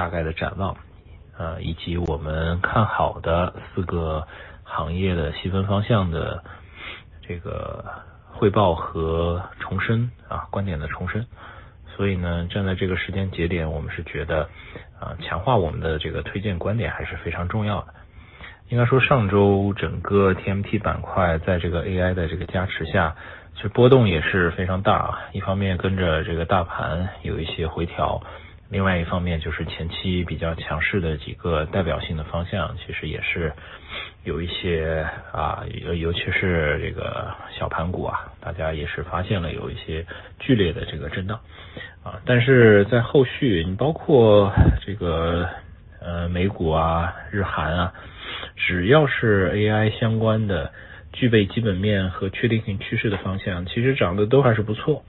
大概的展望，以及我们看好的4个行业的细分方向的这个汇报和重申观点的重申。所以呢，站在这个时间节点，我们是觉得强化我们的这个推荐观点还是非常重要的。应该说上周整个 TMT 板块在这个 AI 的这个加持下，其实波动也是非常大，一方面跟着这个大盘有一些回调，另外一方面就是前期比较强势的几个代表性的方向，其实也是有一些尤其是这个小盘股大家也是发现了有一些剧烈的这个震荡但是在后续你包括这个美股日韩只要是 AI 相关的具备基本面和确定性趋势的方向，其实涨得都还是不错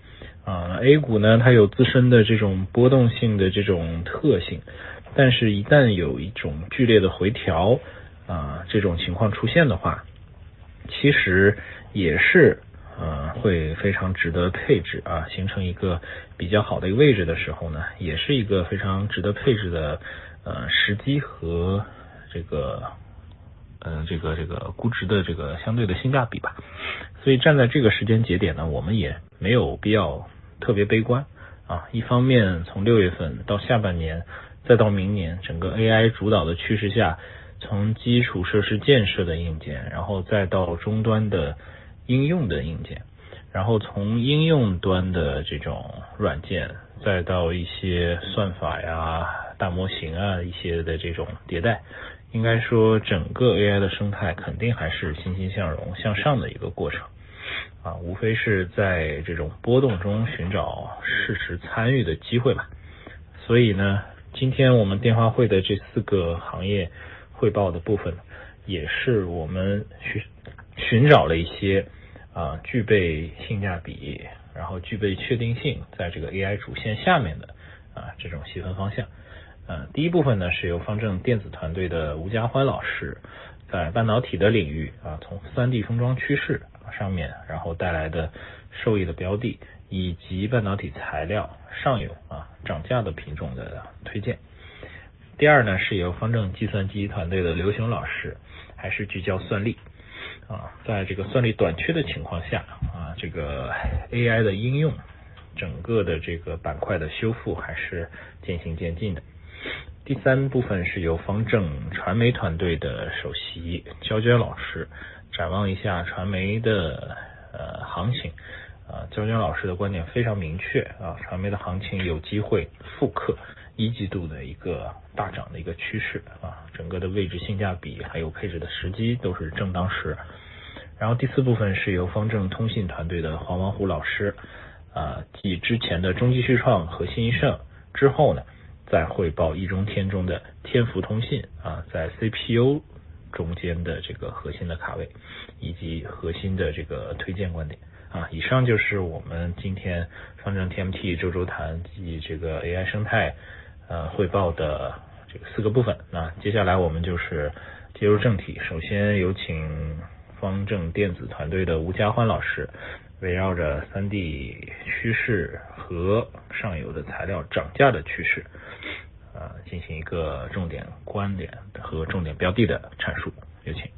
A 股呢，它有自身的这种波动性的这种特性，但是一旦有一种剧烈的回调这种情况出现的话，其实也是会非常值得配置形成一个比较好的一个位置的时候呢，也是一个非常值得配置的时机和这个估值的这个相对的性价比吧。所以站在这个时间节点呢，我们也没有必要特别悲观一方面从6月份到下半年再到明年，整个 AI 主导的趋势下，从基础设施建设的硬件，然后再到终端的应用的硬件，然后从应用端的这种软件，再到一些算法大模型一些的这种迭代，应该说整个 AI 的生态肯定还是欣欣向荣向上的一个过程无非是在这种波动中寻找适时参与的机会吧。所以呢，今天我们电话会的这4个行业汇报的部分，也是我们寻找了一些具备性价比，然后具备确定性，在这个 AI 主线下面的这种细分方向。第一部分呢是由方正电子团队的吴家欢老师在半导体的领域从 3D 封装趋势上面，然后带来的受益的标的，以及半导体材料上游涨价的品种的推荐。第二呢是由方正计算机团队的刘雄老师，还是聚焦算力在这个算力短缺的情况下这个 AI 的应用整个的这个板块的修复还是渐行渐近的。第三部分是由方正传媒团队的首席焦娟老师展望一下传媒的行情焦娟老师的观点非常明确传媒的行情有机会复刻一季度的一个大涨的一个趋势整个的位置性价比还有配置的时机都是正当时。然后第四部分是由方正通信团队的黄王虎老师继之前的中基旭创和新一盛之后呢，再汇报易中天中的天福通信在 CPU 中间的这个核心的卡位，以及核心的这个推荐观点以上就是我们今天方正 TMT 周谈及这个 AI 生态汇报的这个4个部分。那接下来我们就是进入正题，首先有请方正电子团队的吴家欢老师围绕着 3D 趋势和上游的材料涨价的趋势进行一个重点观点和重点标的的阐述。有请。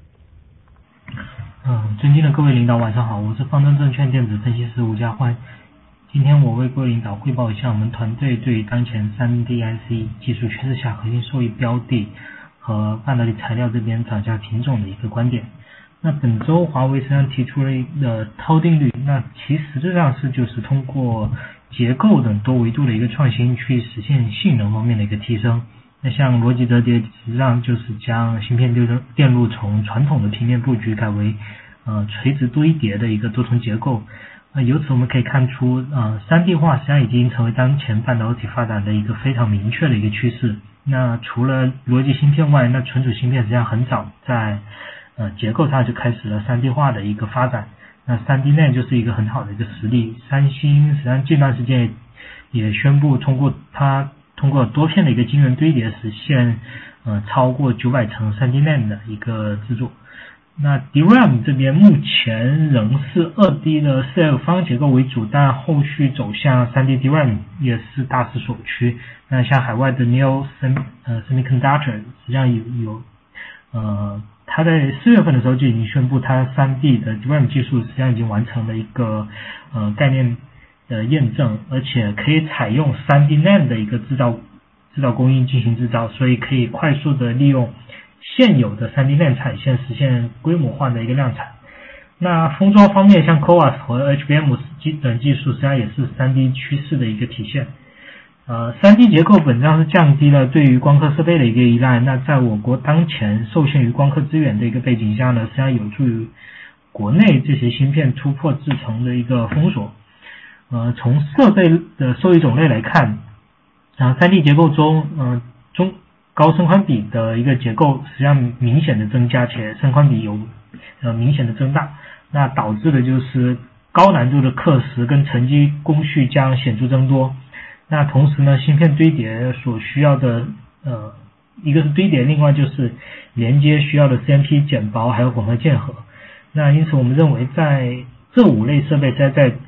尊敬的各位领导晚上好，我是方正证券电子分析师吴家欢。今天我为各位领导汇报一下我们团队对于当前 3D IC 技术趋势下核心受益标的和半导体材料这边涨价品种的一个观点。那本周华为实际上提出了一个涛定律，那其实质上是就是通过结构等多维度的一个创新去实现性能方面的一个提升。那像逻辑折叠实际上就是将芯片电路从传统的平面布局改为垂直堆叠的一个多重结构。由此我们可以看出3D 化实际上已经成为当前半导体发展的一个非常明确的一个趋势。那除了逻辑芯片外，那存储芯片实际上很早在结构上就开始了 3D 化的一个发展。那 3D NAND 就是一个很好的一个实例。三星实际上近段时间也宣布通过多片的一个晶圆堆叠实现超过900层 3D NAND 的一个制作。 那 DRAM 这边目前仍是 2D 的 CF 方结构为主，但后续走向 3D DRAM 也是大势所趋。那像海外的 Neo Semiconductor 实际上有他在4月份的时候就已经宣布，他 3D 的 DRAM 技术实际上已经完成了一个概念的验证，而且可以采用 3D NAND 的一个制造工艺进行制造，所以可以快速的利用现有的 3D NAND 产线实现规模化的一个量产。那封装方面，像 CoWoS 和 HBM 等技术实际上也是 3D 趋势的一个体现。3D 结构本质上是降低了对于光刻设备的一个依赖。那在我国当前受限于光刻资源的一个背景下呢，实际上有助于国内这些芯片突破制程的一个封锁。从设备的受益种类来看，3D 结构中高伸宽比的一个结构实际上明显的增加，且伸宽比有明显的增大，那导致的就是高难度的刻蚀跟沉积工序将显著增多。那同时呢，芯片堆叠所需要的一个是堆叠，另外就是连接需要的 CMP 剪薄还有混合键合。那因此我们认为在这5类设备在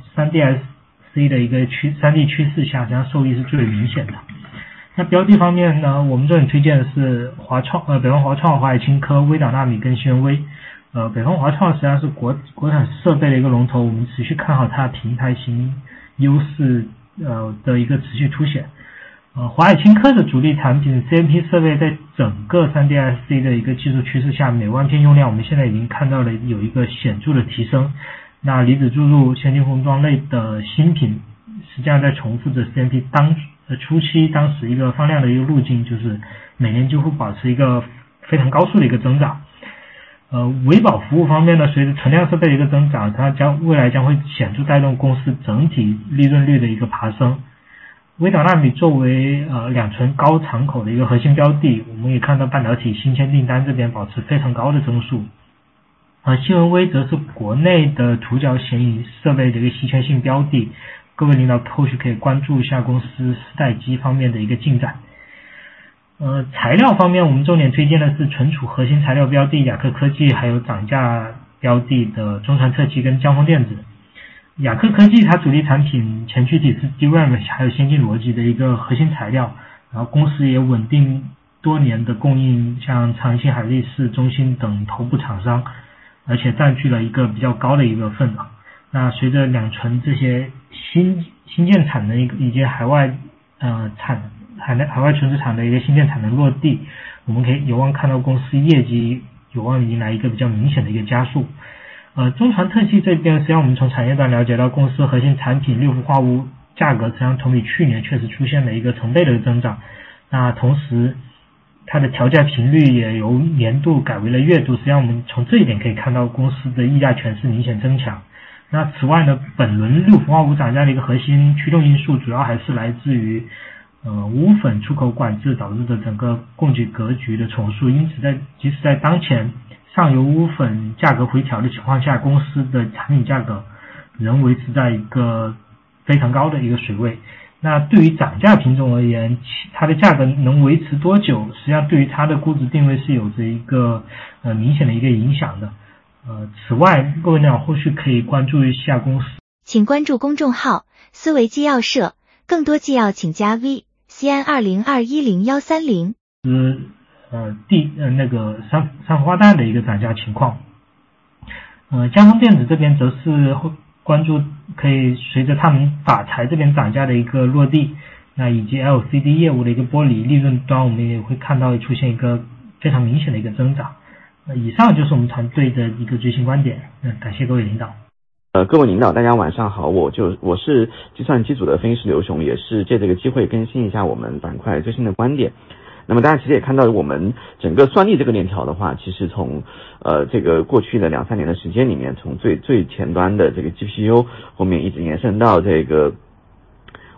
3DIC 的一个3D 趋势下，实际上受益是最为明显的。那标的方面呢，我们这里推荐的是北方华创、华海清科、微导纳米跟新源微。北方华创实际上是国产设备的一个龙头，我们持续看好它平台型优势的一个持续凸显。华海清科的主力产品 CMP 设备在整个 3DIC 的一个技术趋势下，每万片用量我们现在已经看到了有一个显著的提升。那离子注入、先进封装类的新品实际上在重复着 CMP 初期当时一个放量的一个路径，就是每年几乎保持一个非常高速的一个增长。维保服务方面呢，随着存量设备的一个增长，它未来将会显著带动公司整体利润率的一个爬升。微导纳米作为2寸高敞口的一个核心标的，我们也看到半导体新签订单这边保持非常高的增速。新源微则是国内的凸角显影设备的一个稀缺性标的，各位领导后续可以关注一下公司4代机方面的一个进展。材料方面，我们重点推荐的是存储核心材料标的雅克科技，还有涨价标的的中传特技跟江锋电子。雅克科技它主力产品前驱体是 DRAM 还有先进逻辑的一个核心材料，然后公司也稳定多年的供应像长兴、海力士、中兴等头部厂商，而且占据了一个比较高的一个份额。那随着2寸这些新建产能以及海外存储厂的一个新建产能落地，我们可以有望看到公司业绩有望迎来一个比较明显的一个加速。中传特技这边，实际上我们从产业端了解到，公司核心产品六氟化钨价格实际上同比去年确实出现了一个成倍的增长。那同时它的调价频率也由年度改为了月度，实际上我们从这一点可以看到公司的溢价权是明显增强。那此外呢，本轮六氟化钨涨价的一个核心驱动因素主要还是来自于钨粉出口管制导致的整个供给格局的重塑，因此即使在当前上游钨粉价格回调的情况下，公司的产品价格仍维持在一个非常高的一个水位。那对于涨价品种而言，它的价格能维持多久，实际上对于它的估值定位是有着一个明显的一个影响的。此外，各位呢后续可以关注一下公司， 请关注公众号思维纪要社，更多纪要请加 VCN20210130。 那个三氟化氮的一个涨价情况。江锋电子这边则是会关注可以随着他们法材这边涨价的一个落地，那以及 LCD 业务的一个剥离，利润端我们也会看到出现一个非常明显的一个增长。以上就是我们团队的一个最新观点，感谢各位领导。 各位领导大家晚上好，我是计算机组的分析师刘雄，也是借这个机会更新一下我们板块最新的观点。那么大家其实也看到，我们整个算力这个链条的话，其实从这个过去的2-3年的时间里面，从最前端的这个 GPU 后面一直延伸到这个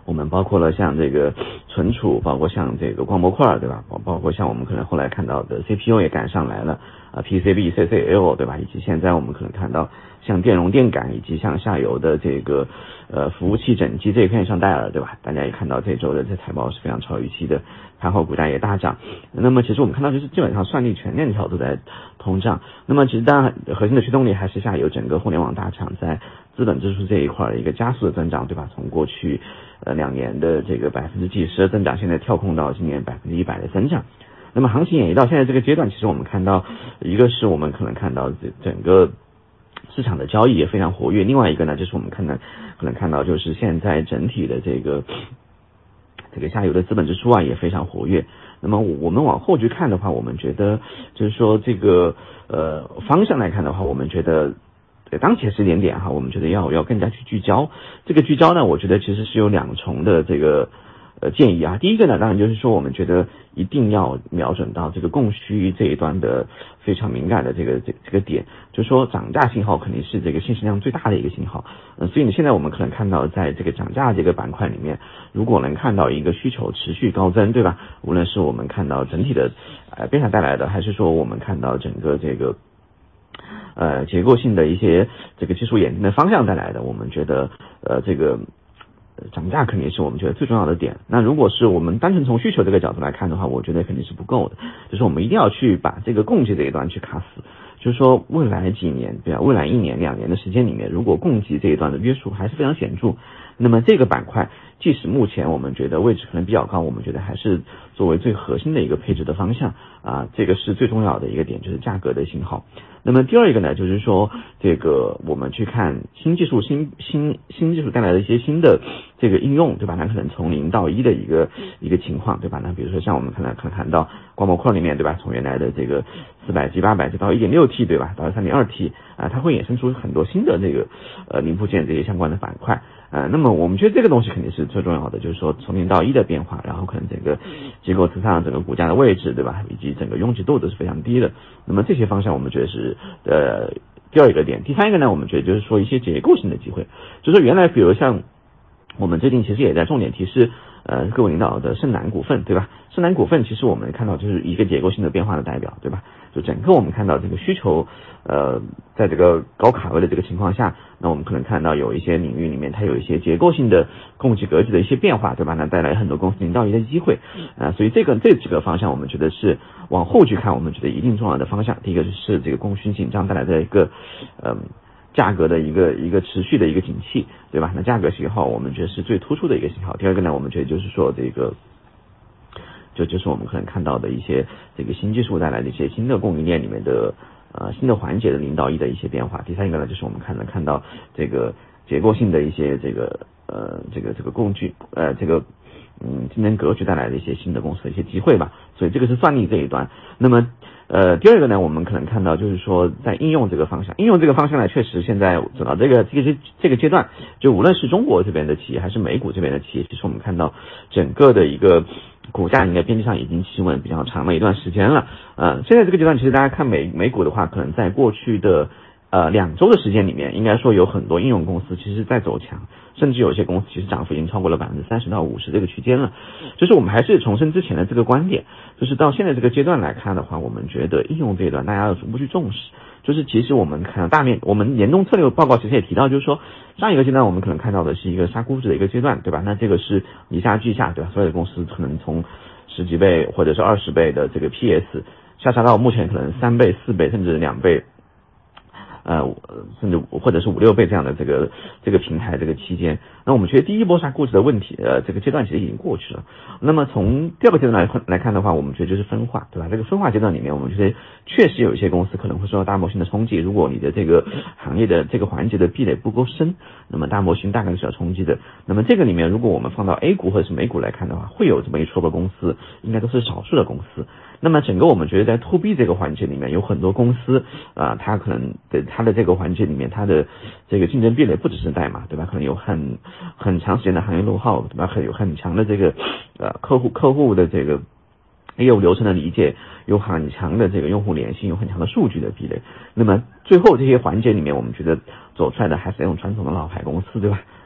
我们包括了像这个存储，包括像这个光模块，对吧？包括像我们可能后来看到的 CPU 也赶上来了PCB、CCL， 对吧？以及现在我们可能看到像电容电感，以及像下游的这个服务器整机这一片，像戴尔，对吧？大家也看到这周的这财报是非常超预期的，盘后股价也大涨。那么其实我们看到就是基本上算力全链条都在通胀。那么其实当然核心的驱动力还是下游整个互联网大厂在资本支出这一块的一个加速的增长，对吧？从过去2年的这个几十的增长，现在跳空到今年100%的增长。那么行情演绎到现在这个阶段，其实我们看到一个是我们可能看到整个市场的交易也非常活跃，另外一个呢就是我们可能看到就是现在整体的这个下游的资本支出也非常活跃。那么我们往后去看的话，我们觉得就是说这个方向来看的话，我们觉得当前时间点我们觉得要更加去聚焦。这个聚焦呢，我觉得其实是有2重的这个建议第一个呢，当然就是说我们觉得一定要瞄准到这个供需这一端的非常敏感的这个点，就是说涨价信号肯定是这个信息量最大的一个信号。所以你现在我们可能看到在这个涨价这个板块里面，如果能看到一个需求持续高增，对吧？无论是我们看到整体的变化带来的，还是说我们看到整个这个结构性的一些这个技术演进的方向带来的，我们觉得这个涨价肯定是我们觉得最重要的点。那如果是我们单纯从需求这个角度来看的话，我觉得肯定是不够的，就是我们一定要去把这个供给这一端去卡死。就是说未来几年，对吧？未来1年2年的时间里面，如果供给这一端的约束还是非常显著，那么这个板块即使目前我们觉得位置可能比较高，我们觉得还是作为最核心的一个配置的方向这个是最重要的一个点，就是价格的信号。那么第二个呢，就是说这个我们去看新技术新技术带来的一些新的这个应用，对吧？那可能从0到1的一个情况，对吧？那比如说像我们可能看到光模块里面，对吧？从原来的这个400G、800G 到 1.6T， 对吧？到 3.2T 它会衍生出很多新的这个零部件这些相关的板块。那么我们觉得这个东西肯定是最重要的，就是说从0到1的变化，然后可能整个结构词上整个股价的位置，对吧？以及整个拥挤度都是非常低的。那么这些方向我们觉得是第二个点。第三个呢，我们觉得就是说一些结构性的机会，就是说原来比如像我们最近其实也在重点提示各位领导的深南股份，对吧？深南股份其实我们看到就是一个结构性的变化的代表，对吧？就整个我们看到这个需求在这个高卡位的这个情况下，那我们可能看到有一些领域里面它有一些结构性的供给格局的一些变化，对吧？那带来很多公司0到1的机会所以这几个方向我们觉得是往后去看，我们觉得一定重要的方向。第一个是这个供需紧张带来的一个价格的一个持续的一个景气，对吧？那价格信号我们觉得是最突出的一个信号。第二个呢，我们觉得就是说这个就是我们可能看到的一些这个新技术带来的一些新的供应链里面的新的环节的0到1的一些变化。第三个呢，就是我们看到这个结构性的一些这个工具竞争格局带来的一些新的公司的一些机会吧。所以这个是算力这一端。那么第二个呢，我们可能看到就是说在应用这个方向呢，确实现在走到这个阶段，就无论是中国这边的企业还是美股这边的企业，其实我们看到整个的一个股价应该边际上已经企稳比较长的一段时间了。现在这个阶段其实大家看美股的话，可能在过去的2周的时间里面，应该说有很多应用公司其实在走强，甚至有些公司其实涨幅已经超过了30%到50%这个区间了。就是我们还是重申之前的这个观点，就是到现在这个阶段来看的话，我们觉得应用这一段大家要逐步去重视。就是其实我们看到我们联动策略报告其实也提到，就是说上一个阶段我们可能看到的是一个杀估值的一个阶段，对吧？那这个是以下俱下，对吧？所有的公司可能从10几倍或者是20倍的这个 PS 下杀到目前可能3倍、4倍甚至2倍。甚至或者是5、6倍这样的这个平台这个期间，那我们觉得第一波杀估值的问题这个阶段其实已经过去了。那么从第二个阶段来看的话，我们觉得就是分化，对吧？这个分化阶段里面，我们觉得确实有一些公司可能会受到大模型的冲击。如果你的这个行业的这个环节的壁垒不够深，那么大模型大概是要冲击的。那么这个里面，如果我们放到 A 股或者是美股来看的话，会有这么一撮的公司，应该都是少数的公司。那么整个我们觉得在 to B 这个环节里面，有很多公司它可能它的这个环节里面，它的这个竞争壁垒不只是代码，对吧？可能有很长时间的行业落后，对吧？有很强的这个客户的这个业务流程的理解，有很强的这个用户粘性，有很强的数据的壁垒。那么最后这些环节里面，我们觉得走出来的还是用传统的老牌公司，对吧？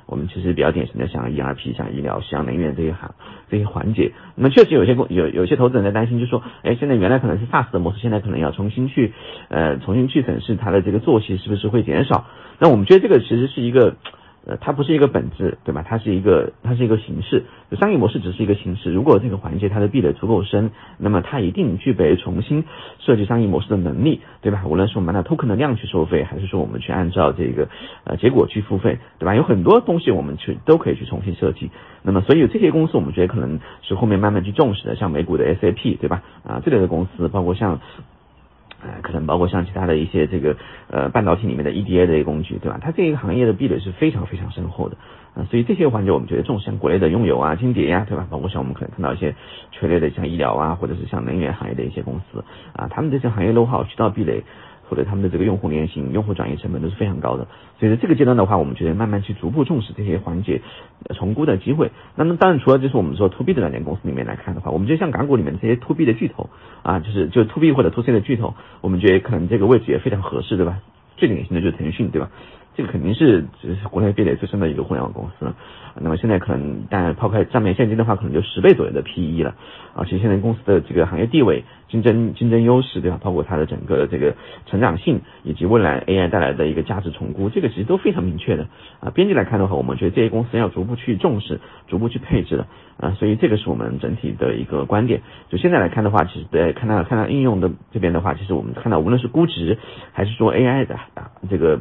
我们其实比较典型的像 ERP、像医疗、像能源这些环节。那么确实有些投资人在担心，就说，现在原来可能是 SaaS 的模式，现在可能要重新去审视它的这个作息是不是会减少。那我们觉得这个其实是一个它不是一个本质，对吧？它是一个形式，商业模式只是一个形式。如果这个环节它的壁垒足够深，那么它一定具备重新设计商业模式的能力，对吧？无论是我们按照 token 的量去收费，还是说我们去按照这个结果去付费，对吧？有很多东西我们都可以去重新设计。那么所以这些公司我们觉得可能是后面慢慢去重视的，像美股的 SAP， 对吧？这类的公司，包括像可能包括像其他的一些这个半导体里面的 EDA 的一个工具，对吧？它这个行业的壁垒是非常非常深厚的所以这些环节我们觉得重视，像国内的拥有啊、金蝶呀，对吧？包括像我们可能看到一些垂类的像医疗啊，或者是像能源行业的一些公司他们这些行业 know-how 渠道壁垒或者他们的这个用户粘性、用户转移成本都是非常高的。所以在这个阶段的话，我们觉得慢慢去逐步重视这些环节重估的机会。那么当然除了就是我们说 to B 的软件公司里面来看的话，我们觉得像港股里面这些 to B 的巨头就 to B 或者 to C 的巨头，我们觉得可能这个位置也非常合适，对吧？最典型的就是腾讯，对吧？这个肯定是国内壁垒最深的一个互联网公司了。那么现在可能当然抛开账面现金的话，可能就10倍左右的 PE 了其实现在公司的这个行业地位、竞争优势，对吧？包括它的整个这个成长性，以及未来 AI 带来的一个价值重估，这个其实都非常明确的边际来看的话，我们觉得这些公司要逐步去重视、逐步去配置的所以这个是我们整体的一个观点。就现在来看的话，其实看到应用的这边的话，其实我们看到无论是估值，还是说 AI 的这个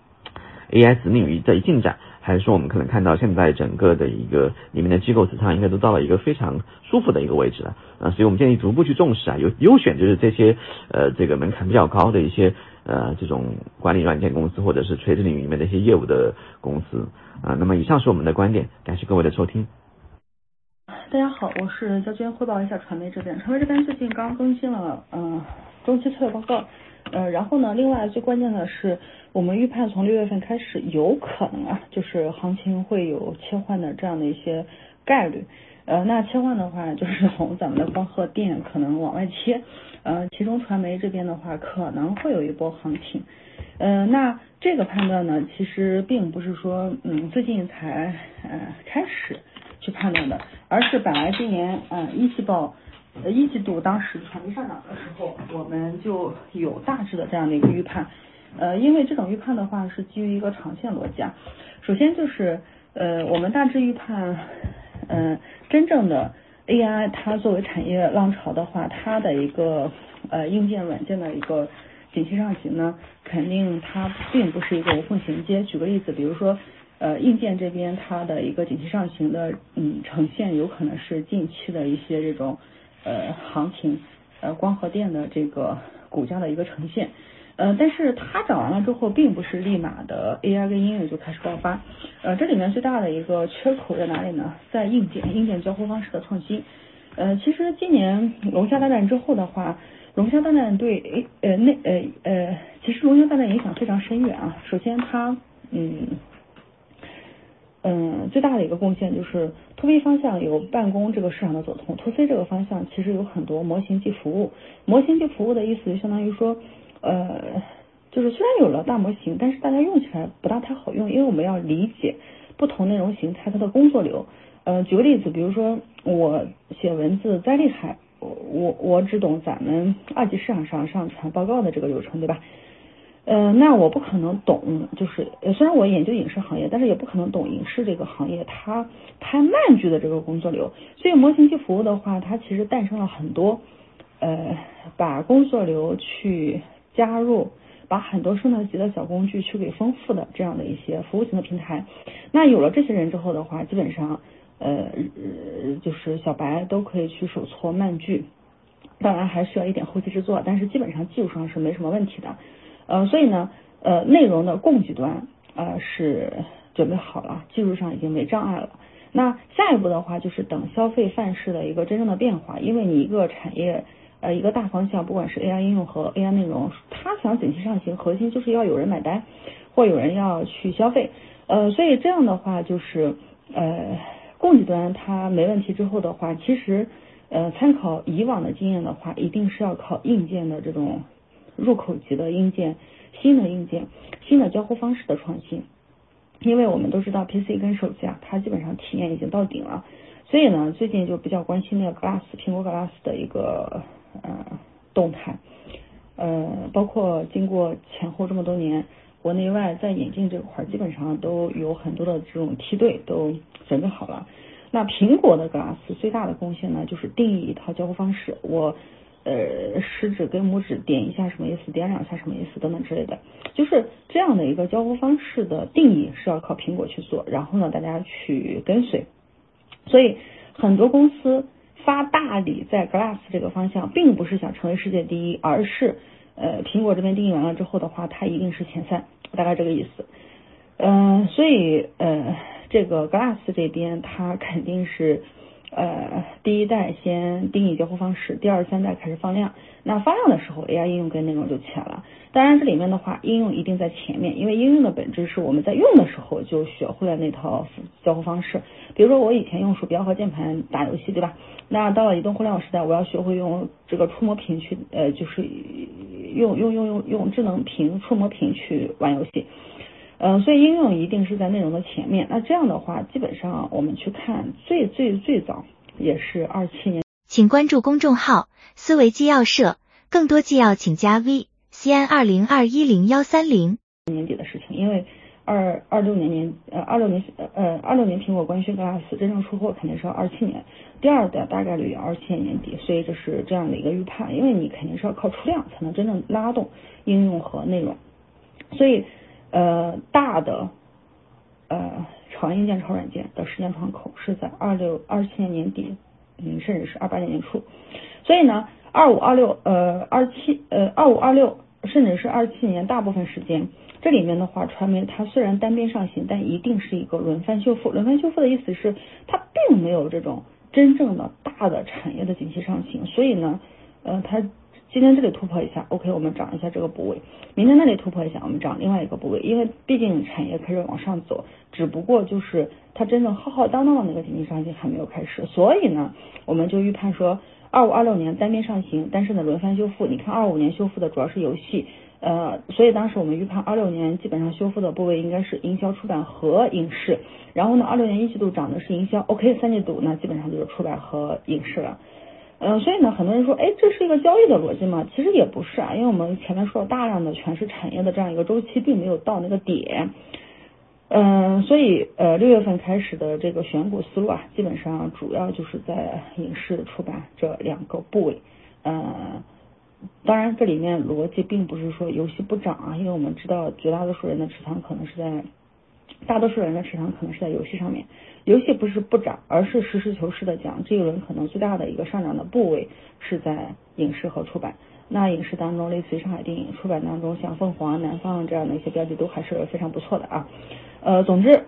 AI 子领域的进展，还是说我们可能看到现在整个的一个里面的机构持仓应该都到了一个非常舒服的一个位置了所以我们建议逐步去重视优选就是这些这个门槛比较高的一些这种管理软件公司或者是垂直领域里面的一些业务的公司那么以上是我们的观点，感谢各位的收听。 大家好，我是焦娟，汇报一下传媒这边。传媒这边最近刚更新了中期策略报告然后呢，另外最关键的是我们预判从6月份开始有可能就是行情会有切换的这样的一些概率那切换的话就是从咱们的光刻电可能往外切其中传媒这边的话可能会有一波行情那这个判断呢其实并不是说最近才开始去判断的，而是本来今年一季度当时传媒上涨的时候，我们就有大致的这样的一个预判因为这种预判的话是基于一个长线逻辑首先就是我们大致预判真正的 AI 它作为产业浪潮的话，它的一个硬件软件的一个景气上行呢，肯定它并不是一个无缝衔接。举个例子，比如说硬件这边它的一个景气上行的呈现有可能是近期的一些这种行情光和电的这个股价的一个呈现但是它涨完了之后并不是立马的 AI 跟音乐就开始爆发这里面最大的一个缺口在哪里呢？在硬件交互方式的创新其实今年龙虾大战之后的话，龙虾大战对其实龙虾大战影响非常深远首先它最大的一个贡献就是 to B 方向有办公这个市场的走通 to C 这个方向其实有很多模型即服务的意思就相当于说就是虽然有了大模型，但是大家用起来不大太好用，因为我们要理解不同内容形态它的工作流举个例子，比如说我写文字再厉害，我只懂咱们二级市场上传报告的这个流程，对吧那我不可能懂，就是虽然我研究影视行业，但是也不可能懂影视这个行业它拍慢剧的这个工作流。所以模型即服务的话，它其实诞生了很多把工作流去加入，把很多升等级的小工具去给丰富的这样的一些服务型的平台。那有了这些人之后的话，基本上就是小白都可以去手搓慢剧，当然还需要一点后期制作，但是基本上技术上是没什么问题的。所以呢内容的供给端是准备好了，技术上已经没障碍了。那下一步的话就是等消费范式的一个真正的变化，因为你一个产业一个大方向，不管是 AI 应用和 AI 内容，它想景气上行，核心就是要有人买单或有人要去消费所以这样的话就是供给端它没问题之后的话，其实参考以往的经验的话，一定是要靠硬件的这种入口级的硬件，新的硬件，新的交互方式的创新因为我们都知道 PC 跟手机啊，它基本上体验已经到顶了，所以呢，最近就比较关心那个 Glass 苹果 Glass 的一个动态，包括经过前后这么多年，国内外在眼镜这块基本上都有很多的这种梯队都准备好了。那苹果的 Glass 最大的贡献呢，就是定义一套交互方式，我食指跟拇指点一下什么意思，点两下什么意思等等之类的，就是这样的一个交互方式的定义是要靠苹果去做，然后呢大家去跟随。所以很多公司发大力在 Glass 这个方向，并不是想成为世界第一，而是苹果这边定义完了之后的话，它一定是前3，大概这个意思。所以这个 Glass 这边它肯定是第一代先定义交互方式，第2、3代开始放量。那放量的时候 AI 应用跟内容就起来了。当然这里面的话应用一定在前面，因为应用的本质是我们在用的时候就学会了那套交互方式。比如说我以前用鼠标和键盘打游戏，对吧？那到了移动互联网时代，我要学会用这个触摸屏去就是用智能屏触摸屏去玩游戏。所以应用一定是在内容的前面。那这样的话，基本上我们去看最早也是27年。 请关注公众号思维纪要社，更多纪要请加 VCN20210130。 年底的事情，因为26年苹果官宣 Glass 真正出货肯定是要27年，第2代大概率27年年底，所以这是这样的一个预判，因为你肯定是要靠出量才能真正拉动应用和内容，所以大的超硬件超软件的时间窗口是在27年年底，甚至是28年年初。所以呢25、26甚至是27年大部分时间，这里面的话传媒它虽然单边上行，但一定是一个轮番修复。轮番修复的意思是它并没有这种真正的大的产业的景气上行，所以呢它今天这里突破一下 OK 我们涨一下这个部位，明天那里突破一下我们涨另外一个部位，因为毕竟产业开始往上走，只不过就是它真正浩浩荡荡的那个景气上行还没有开始，所以呢我们就预判说25、26年单边上行，但是呢轮番修复。你看25年修复的主要是游戏，所以当时我们预判26年基本上修复的部位应该是营销、出版和影视，然后呢26年1季度涨的是营销 OK 3季度那基本上就是出版和影视了。所以呢很多人说这是一个交易的逻辑吗？其实也不是啊，因为我们前面说了大量的全是产业的这样一个周期并没有到那个点。所以6月份开始的这个选股思路啊，基本上主要就是在影视、出版这2个部位。当然这里面逻辑并不是说游戏不涨啊，因为我们知道大多数人的持仓可能是在游戏上面，游戏不是不涨，而是实事求是的讲，这一轮可能最大的一个上涨的部位是在影视和出版。那影视当中类似于上海电影，出版当中像凤凰、南方这样的一些标的都还是非常不错的啊。总之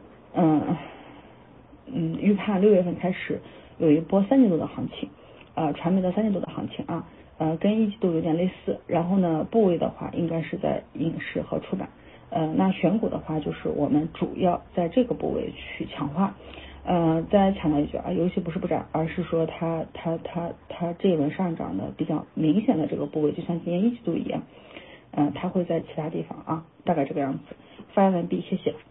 预判6月份开始有一波3季度的行情，传媒的3季度的行情啊，跟1季度有点类似，然后呢部位的话应该是在影视和出版。那选股的话就是我们主要在这个部位去强化。再强调一句啊，游戏不是不涨，而是说它这一轮上涨的比较明显的这个部位，就像今年1季度一样，它会在其他地方啊，大概这个样子。发言完毕，谢谢。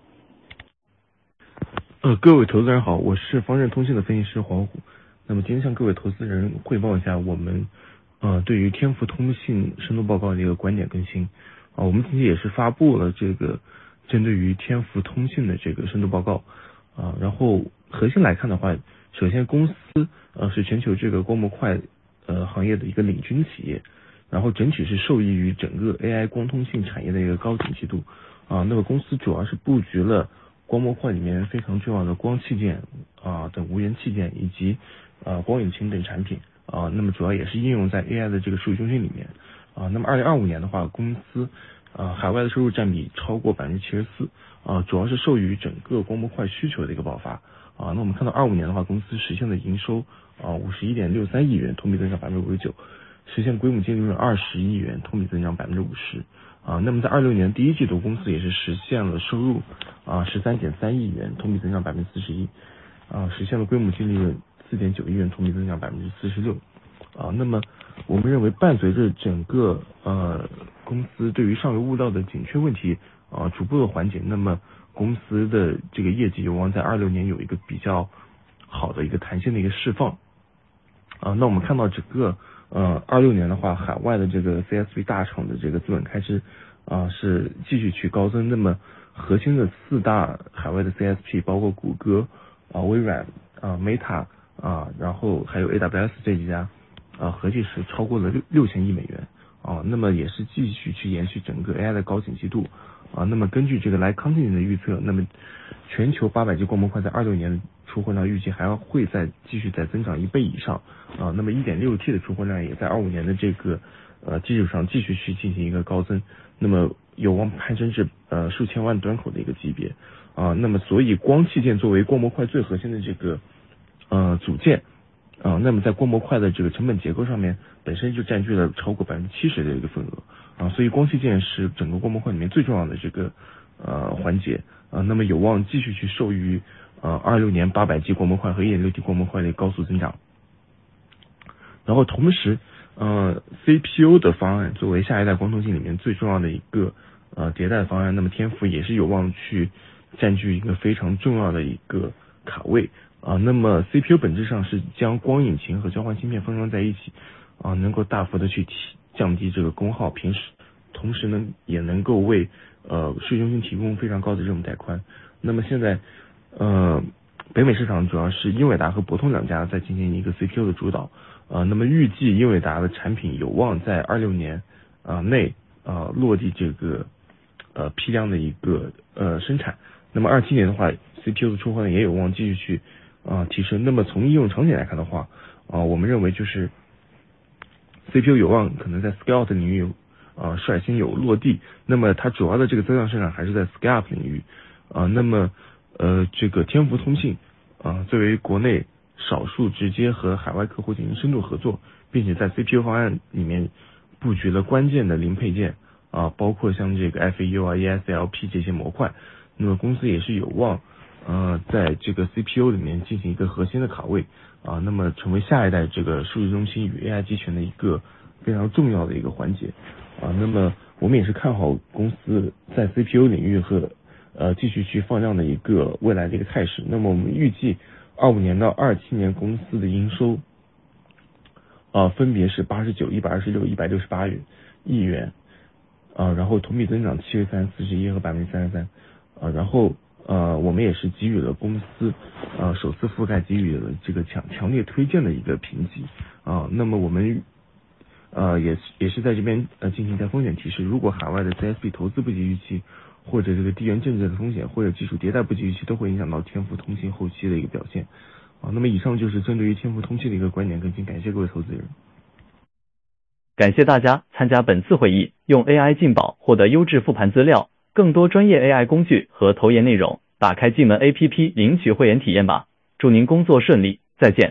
各位投资人好，我是方正通信的分析师黄虎。那么今天向各位投资人汇报一下我们对于天福通信深度报告的一个观点更新。我们近期也是发布了这个针对于天福通信的这个深度报告。然后核心来看的话，首先公司是全球这个光模块行业的一个领军企业，然后整体是受益于整个 AI 光通信产业的一个高景气度。那么公司主要是布局了光模块里面非常重要的光器件等无源器件以及光引擎等产品那么主要也是应用在 AI 的这个数据中心里面那么2025年的话，公司海外的收入占比超过74%主要是受益于整个光模块需求的一个爆发那我们看到25年的话，公司实现的营收51.63亿元，同比增长59%，实现规模净利润20亿元，同比增长50%那么在26年第1季度，公司也是实现了收入13.3亿元，同比增长41%实现了规模净利润4.9亿元，同比增长46%那么我们认为伴随着整个公司对于上游悟道的紧缺问题逐步的缓解，那么公司的这个业绩有望在26年有一个比较好的一个弹性的一个释放。那我们看到整个26年的话，海外的这个 CSP 大厂的这个资本开支是继续去高增。那么核心的4大海外的 CSP 包括谷歌微软Meta 然后还有 AWS 这几家合计是超过了6000亿美元那么也是继续去延续整个 AI 的高景气度那么根据这个Light Content的预测，那么全球800G 光模块在26年出货量预计还会继续增长1倍以上那么 1.6T 的出货量也在25年的这个基础上继续去进行一个高增，那么有望攀升至数千万端口的一个级别那么所以光器件作为光模块最核心的这个组件那么在光模块的这个成本结构上面本身就占据了超过70%的一个份额所以光器件是整个光模块里面最重要的这个环节那么有望继续去受益于26年800G 光模块和 1.6T 光模块的高速增长。然后同时CPU 的方案作为下一代光通信里面最重要的一个迭代方案，那么天府也是有望去占据一个非常重要的一个卡位那么 CPU 本质上是将光引擎和交换芯片封装在一起能够大幅的去降低这个功耗，同时呢也能够为数据中心提供非常高的任务带宽。那么现在北美市场主要是英伟达和博通两家在进行一个 CPU 的主导那么预计英伟达的产品有望在26年内落地这个批量的一个生产。那么27年的话 CPU 的出货量也有望继续去提升。那么从应用场景来看的话我们认为就是 CPU 有望可能在 Scale-out 领域率先有落地，那么它主要的这个增量市场还是在 Scale-up 领域那么这个天福通信作为国内少数直接和海外客户进行深度合作，并且在 CPU 方案里面布局了关键的零配件包括像这个 FAU ESLP 这些模块，那么公司也是有望在这个 CPU 里面进行一个核心的卡位那么成为下一代这个数据中心与 AI 集权的一个非常重要的一个环节那么我们也是看好公司在 CPU 领域和继续去放量的一个未来的一个态势。那么我们预计25年到27年公司的营收分别是89、126、168亿元然后同比增长73%、41%和33%然后我们也是给予了公司首次覆盖给予了这个强烈推荐的一个评级那么我们也是在这边进行一下风险提示，如果海外的 CSP 投资不及预期，或者这个地缘政治的风险，或者技术迭代不及预期，都会影响到天福通信后期的一个表现那么以上就是针对于天福通信的一个观点更新，感谢各位投资人。 感谢大家参加本次会议，用 AI 进宝获得优质复盘资料，更多专业 AI 工具和投研内容，打开进门 APP 领取会员体验吧。祝您工作顺利，再见。